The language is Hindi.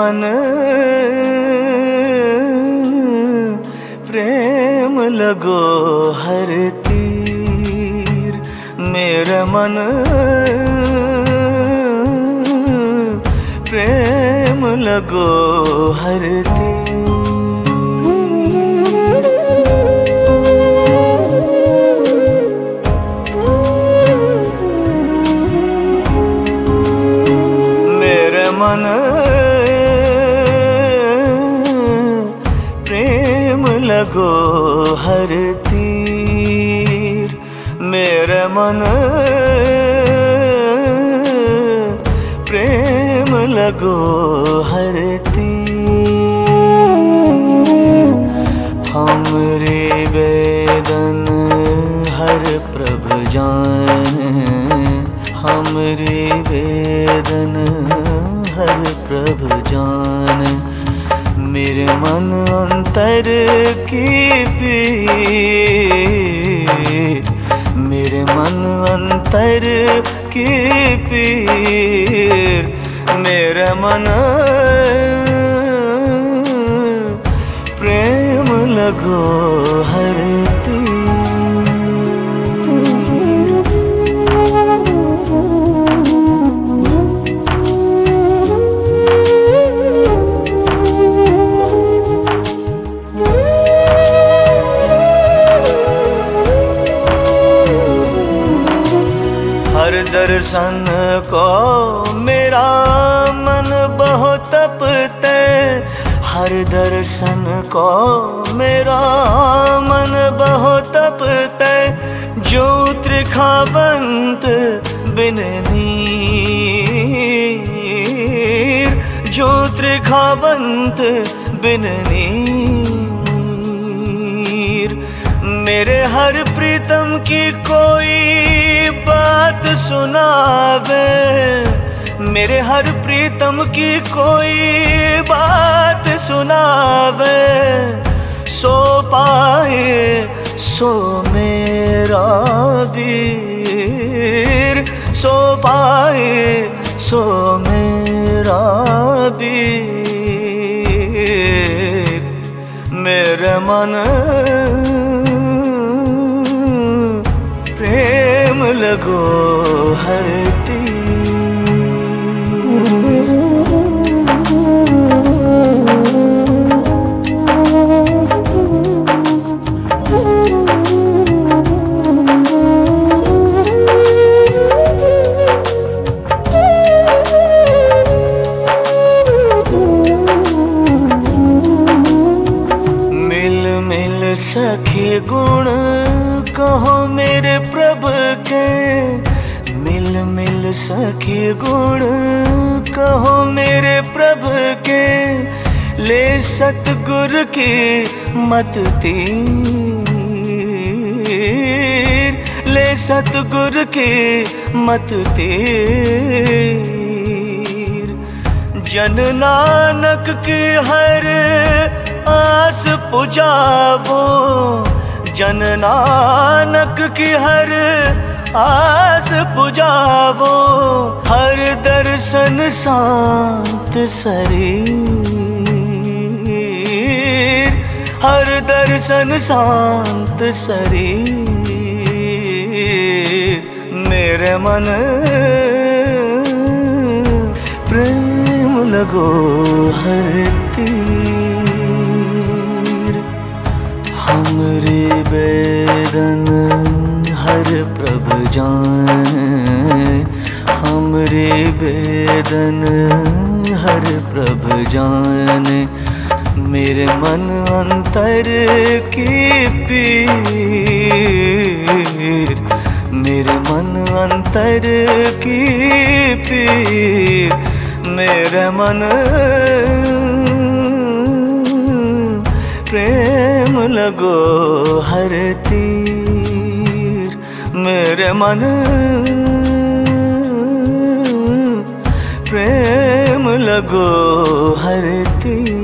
मन प्रेम लगो हर तीर, मेरा मन प्रेम लगो हर तीर। मेरे मन प्रेम लगो हर तीर, मेरे मन प्रेम लगो हर तीर। हमरे वेदन हर प्रभु जाने, हमरे वेदन हर प्रभु जाने। मेरे मन अंतर की पीर, मेरे मन अंतर की पीर, मेरा मन प्रेम लगो हर तीर। हर दर्शन को मेरा मन बहुत तपते, हर दर्शन को मेरा मन बहुत तपते। जो त्रिखावंत बिन नीर, जो त्रिखावंत बिन नीर। मेरे हर प्रीतम की कोई बात सुनावे, मेरे हर प्रीतम की कोई बात सुनावे। सो पाए सो मेरा वीर, सो पाए सो मेरा वीर। मेरे मन प्रेम लगो हर तीर। मिल मिल सखी गुण कहो मेरे प्रभु के, मिल मिल सखी गुण कहो मेरे प्रभु के। ले सतगुर की मत तीर, ले सतगुर की मत तीर। जन नानक की हर आस पुजावो, जन नानक की हर आस पुजावो। हर दर्शन शांत शरीर, हर दर्शन शांत शरीर। मेरे मन प्रेम लगो हर तीर। हमरे वेदन हर प्रभु जाने, हमरे वेदन हर प्रभु जाने। मेरे मन अंतर की पीर, मेरे मन अंतर की पीर। मेरे मन प्रेम लगो हर तीर, मेरे मन प्रेम लगो हर तीर।